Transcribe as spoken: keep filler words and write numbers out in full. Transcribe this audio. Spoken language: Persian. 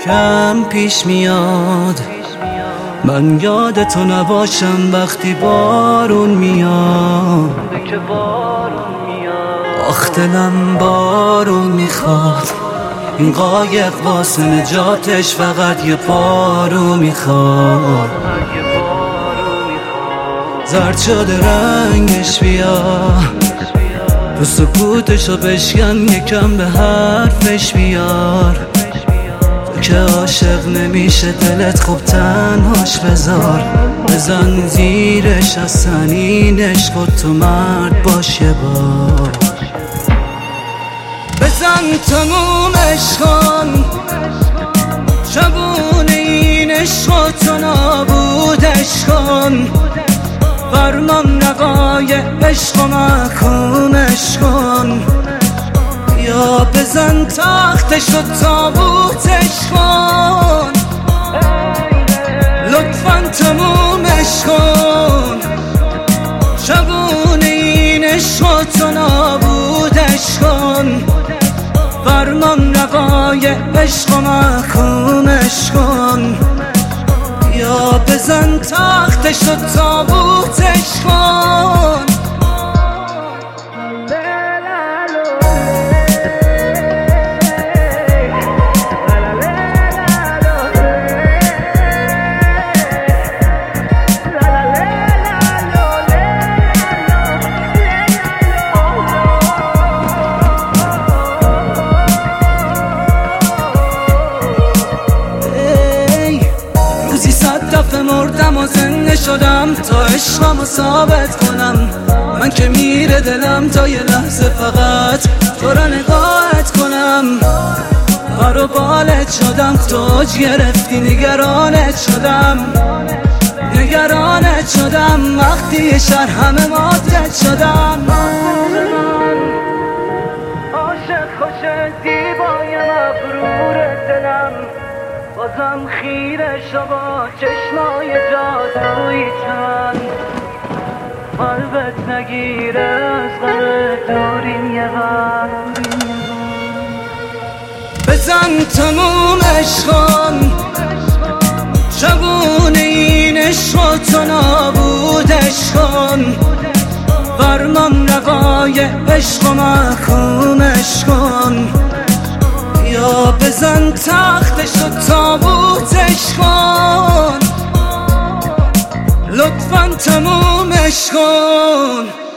کم پیش میاد، من یادتو نباشم وقتی بارون میاد. آخ دلم بارون میخواد، این قایق واسه نجاتش فقط یه پارو میخواد. زرد شده رنگش بیا، تو سکوتشو بشکن یکم به حرفش بیار. تو که عاشق نمیشه دلت خوب تنهاش بذار، بزن زیرش از سنینش خود تو مرد باش یه بار. بزن تموم عشقان، شبونه این عشق و تو نابودش کن. فرمان نقای عشق و محکومش کن، یا بزن تختش و تابوتش کن. لطفاً تمومش کن، شبونه این عشق و تو نابودش کن. فرمان نقای عشق و محکومش کن، یا بزن تختش و تابوتش کن. مردم و زنده شدم تا عشقمو ثابت کنم. من که میره دلم تا یه لحظه فقط تو را نگاهت کنم. پر و بالت شدم، توج گرفتی نگرانت شدم. نگرانت شدم وقتی یه شهر همه ماتت شدم. عاشق خوش زیبای مبرور دلم، بازم خیره شو با چشمای جادویی چند. قلبت نگیره از غم دوریم یه بر. بزن تموم عشقان، شبونه این عشق و تو نابودش کن. فرمان نقای عشق و محکومش کن، یا بزن تختش و تابوتش کن. لطفاً تمومش کن.